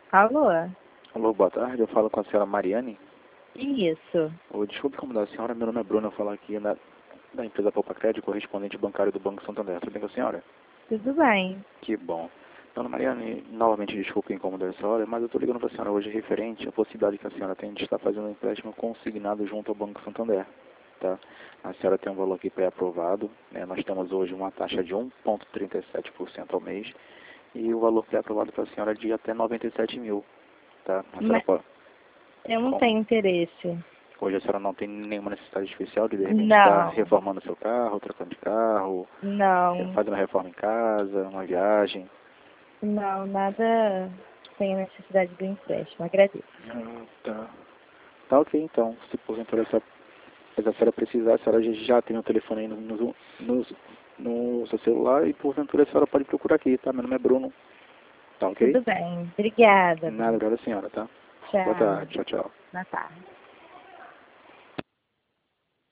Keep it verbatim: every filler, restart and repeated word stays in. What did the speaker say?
Alô? Alô, boa tarde. Eu falo com a senhora Mariane. Isso. Oh, desculpe incomodar a senhora, meu nome é Bruno. Eu falo aqui na, da empresa Poupa Crédito, correspondente bancário do Banco Santander. Tudo bem com a senhora? Tudo bem. Que bom. Dona Mariane, novamente desculpe incomodar a senhora, mas eu estou ligando para a senhora hoje referente à possibilidade que a senhora tem de estar fazendo um empréstimo consignado junto ao Banco Santander. Tá? A senhora tem um valor aqui pré-aprovado, né? Nós temos hoje uma taxa de um vírgula trinta e sete por cento ao mês e o valor pré-aprovado para a senhora é de até noventa e sete mil. Tá? A senhora Mas pode... eu não Como? tenho interesse. Hoje a senhora não tem nenhuma necessidade especial de de repente estar Não. reformando seu carro, trocando de carro, Não. fazendo uma reforma em casa, uma viagem. Não, nada tenho necessidade do empréstimo. Agradeço. Ah, tá. Tá ok então. Se porventura essa, se a senhora precisar, a senhora já já tem o telefone aí no, no, no, no seu celular e porventura a senhora pode procurar aqui, tá? Meu nome é Bruno. Tá ok? Tudo bem. Obrigada, Nada, Bruno. obrigado a senhora, tá? Boa Tchau. tarde, tchau, tchau. Boa tarde.